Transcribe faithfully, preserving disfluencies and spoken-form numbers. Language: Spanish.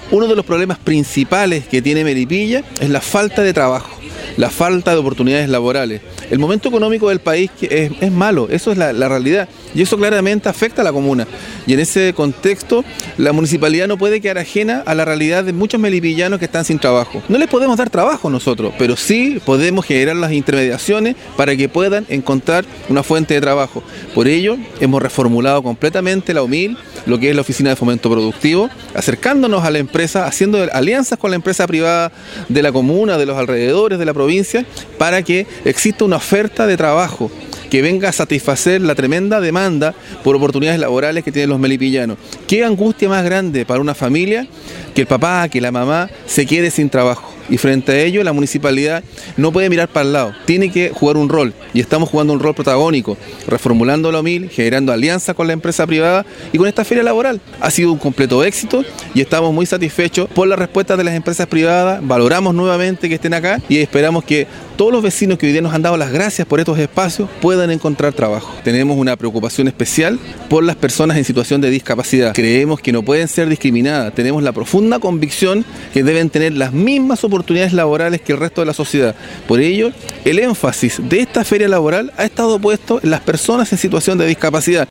Uno de los problemas principales que tiene Melipilla es la falta de trabajo, la falta de oportunidades laborales. El momento económico del país es, es malo, eso es la, la realidad, y eso claramente afecta a la comuna. Y en ese contexto, la municipalidad no puede quedar ajena a la realidad de muchos melipillanos que están sin trabajo. No les podemos dar trabajo nosotros, pero sí podemos generar las intermediaciones para que puedan encontrar una fuente de trabajo. Por ello, hemos reformulado completamente la U M I L, lo que es la Oficina de Fomento Productivo, acercándonos a la empresa, haciendo alianzas con la empresa privada de la comuna, de los alrededores de la provincia, para que exista una oferta de trabajo que venga a satisfacer la tremenda demanda por oportunidades laborales que tienen los melipillanos. ¿Qué angustia más grande para una familia que el papá, que la mamá se quede sin trabajo? Y frente a ello, la municipalidad no puede mirar para el lado, tiene que jugar un rol, y estamos jugando un rol protagónico, reformulando la U M I L, generando alianzas con la empresa privada y con esta feria laboral. Ha sido un completo éxito y estamos muy satisfechos por la respuesta de las empresas privadas, valoramos nuevamente que estén acá y esperamos que todos los vecinos que hoy día nos han dado las gracias por estos espacios puedan encontrar trabajo. Tenemos una preocupación especial por las personas en situación de discapacidad. Creemos que no pueden ser discriminadas, tenemos la profunda convicción que deben tener las mismas oportunidades oportunidades laborales que el resto de la sociedad. Por ello, el énfasis de esta feria laboral ha estado puesto en las personas en situación de discapacidad.